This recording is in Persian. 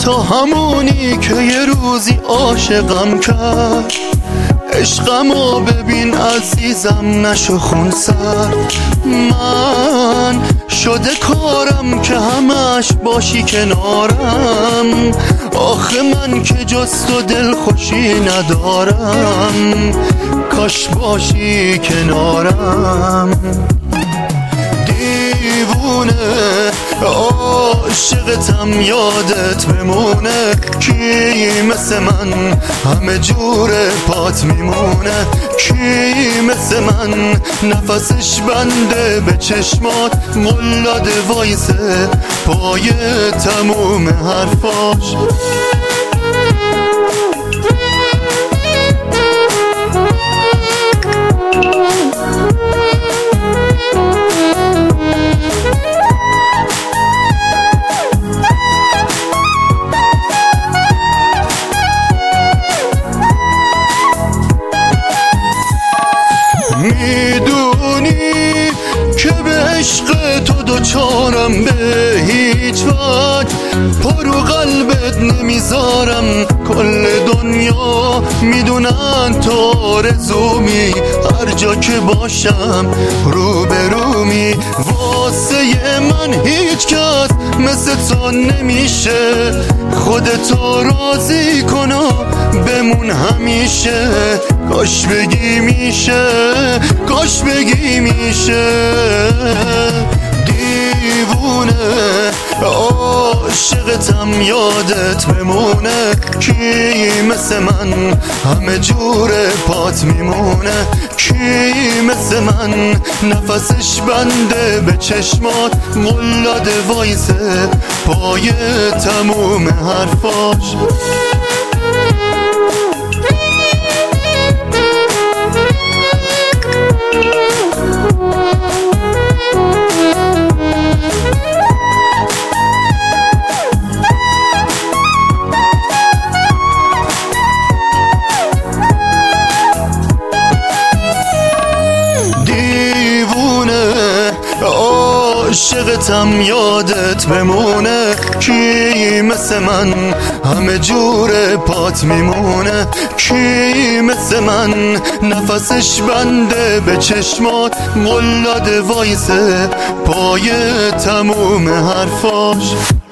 تو همونی که یه روزی عاشقم کرد. عشقمو ببین عزیزم نشو خونسرد. من شده کارم که همش باشی کنارم. آخه من که جز تو دل خوشی ندارم. کاش باشی کنارم. دیوونه عاشقتم یادت بمونه. کی مثل من همه جور پات میمونه. کی مثل من نفسش بنده به چشمات. مولاد وایسه پای تموم حرفاش. میدونی که به عشق تو دوچارم به هیچ وجه. پرو قلبت نمیذارم. کل دنیا میدونن تو آرزومی. هر جا که باشم روبرومی. واسه من هیچ کس مثل تو نمیشه. خودتو راضی کن و بمون همیشه. کاش بگی میشه، کاش بگی میشه. دیوونه عاشقتم یادت بمونه. کی مثل من همه جور پات میمونه. کی مثل من نفسش بنده به چشمات. مولاد وایسه پای تموم حرفاش. عاشقتم یادت بمونه. کی مثل من همه جور پات میمونه. کی مثل من نفسش بنده به چشمات. مولاد وایسه پای تموم حرفاش.